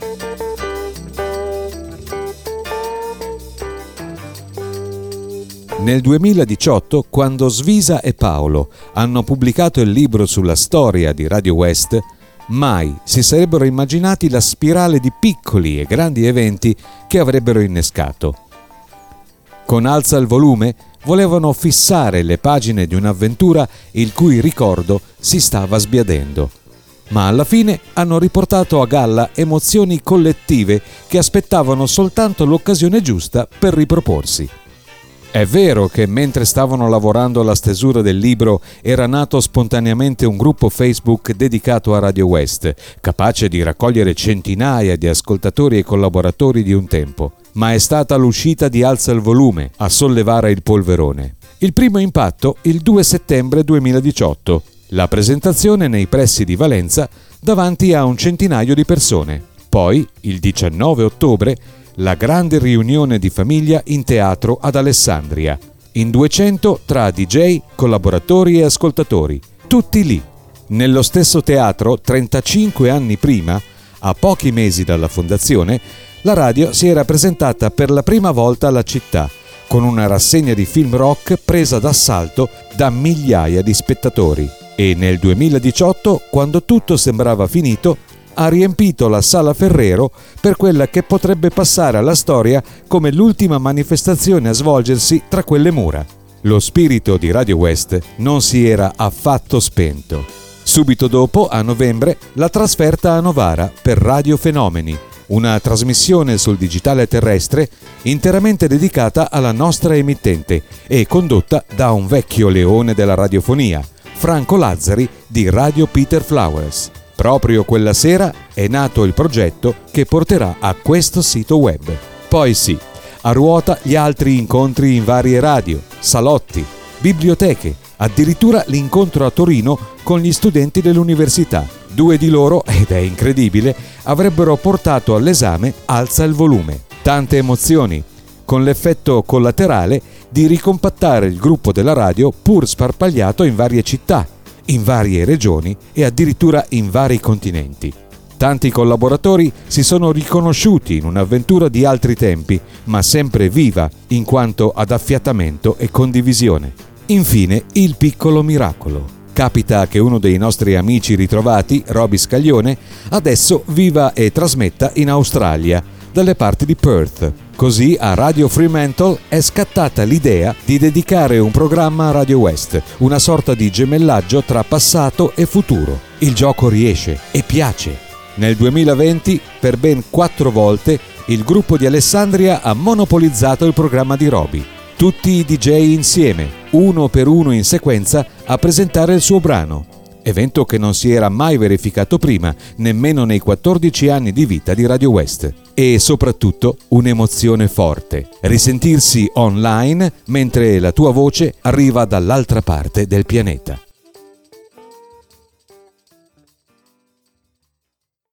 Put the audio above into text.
Nel 2018, quando Svisa e Paolo hanno pubblicato il libro sulla storia di Radio West, mai si sarebbero immaginati la spirale di piccoli e grandi eventi che avrebbero innescato. Con Alza il volume volevano fissare le pagine di un'avventura il cui ricordo si stava sbiadendo. Ma alla fine hanno riportato a galla emozioni collettive che aspettavano soltanto l'occasione giusta per riproporsi. È vero che mentre stavano lavorando alla stesura del libro era nato spontaneamente un gruppo Facebook dedicato a Radio West, capace di raccogliere centinaia di ascoltatori e collaboratori di un tempo, ma è stata l'uscita di Alza il volume a sollevare il polverone. Il primo impatto il 2 settembre 2018, la presentazione nei pressi di Valenza davanti a un centinaio di persone. Poi, il 19 ottobre, la grande riunione di famiglia in teatro ad Alessandria, in 200 tra DJ, collaboratori e ascoltatori, tutti lì. Nello stesso teatro, 35 anni prima, a pochi mesi dalla fondazione, la radio si era presentata per la prima volta alla città, con una rassegna di film rock presa d'assalto da migliaia di spettatori. E nel 2018, quando tutto sembrava finito, ha riempito la Sala Ferrero per quella che potrebbe passare alla storia come l'ultima manifestazione a svolgersi tra quelle mura. Lo spirito di Radio West non si era affatto spento. Subito dopo, a novembre, la trasferta a Novara per Radio Fenomeni, una trasmissione sul digitale terrestre interamente dedicata alla nostra emittente e condotta da un vecchio leone della radiofonia, Franco Lazzari di Radio Peter Flowers. Proprio quella sera è nato il progetto che porterà a questo sito web. Poi sì, a ruota gli altri incontri in varie radio, salotti, biblioteche, addirittura l'incontro a Torino con gli studenti dell'università. 2 di loro, ed è incredibile, avrebbero portato all'esame Alza il volume. Tante emozioni, con l'effetto collaterale di ricompattare il gruppo della radio pur sparpagliato in varie città, in varie regioni e addirittura in vari continenti. Tanti collaboratori si sono riconosciuti in un'avventura di altri tempi, ma sempre viva in quanto ad affiatamento e condivisione. Infine, il piccolo miracolo. Capita che uno dei nostri amici ritrovati, Roby Scaglione, adesso viva e trasmetta in Australia, dalle parti di Perth. Così a Radio Fremantle è scattata l'idea di dedicare un programma a Radio West, una sorta di gemellaggio tra passato e futuro. Il gioco riesce e piace. Nel 2020, per ben 4 volte, il gruppo di Alessandria ha monopolizzato il programma di Roby. Tutti i DJ insieme, uno per uno in sequenza, a presentare il suo brano. Evento che non si era mai verificato prima, nemmeno nei 14 anni di vita di Radio West. E soprattutto un'emozione forte, risentirsi online mentre la tua voce arriva dall'altra parte del pianeta.